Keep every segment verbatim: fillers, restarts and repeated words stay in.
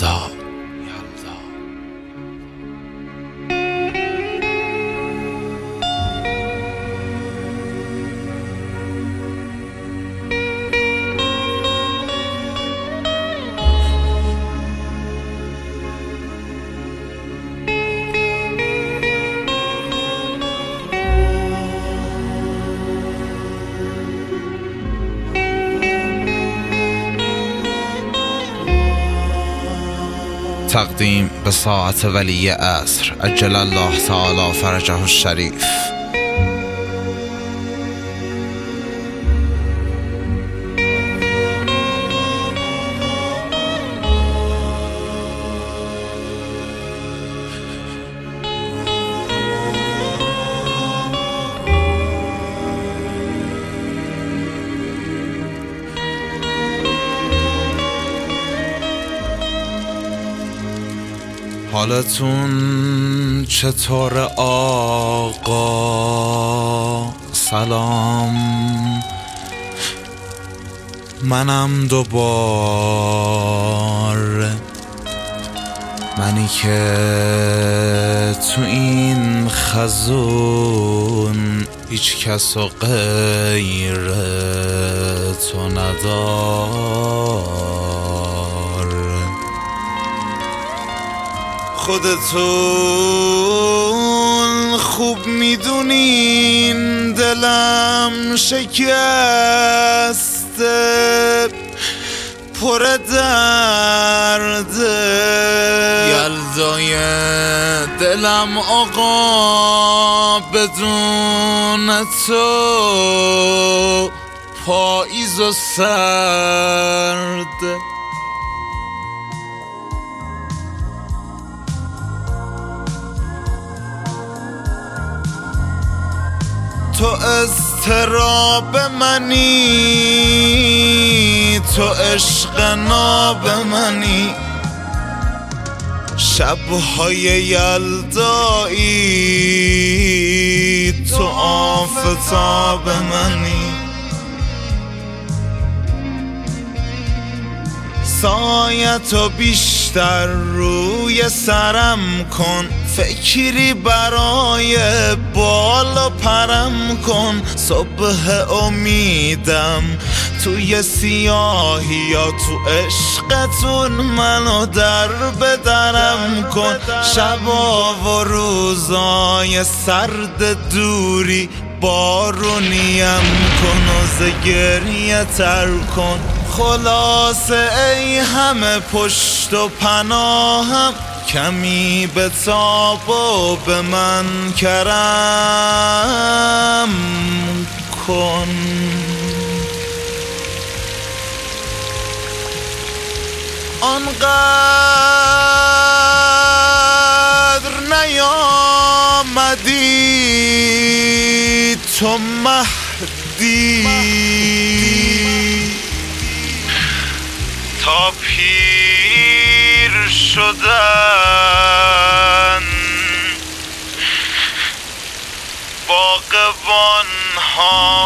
یلدا. تقدیم به ساعت ولی عصر عجل الله تعالی فرجه الشریف. حالتون چطور آقا؟ سلام، منم دوبار، منی که تو این خزون هیچ کس و غیر تو ندار. خودتون خوب میدونین دلم شکسته، پر درده، یلدای دلم آقا، بدون تو پاییز و سرده. تو اضطراب منی، تو عشق ناب منی، شبهای یلدایی تو آفتاب منی. سایتو بیشتر روی سرم کن، فکری برای بالا پرم کن. صبح امیدم توی سیاهی یا تو عشقتون منو در بدرم کن. شبا و روزای سرد دوری بارونیم کن و ز گریه تر کن. خلاصه ای همه پشت و پناهم، کمی به تاب و به من کرم کن. آنقدر نیامدی تو مهدی، تا پیر شدن باغبان ها.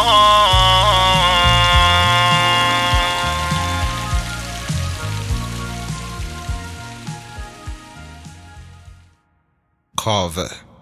کاوه.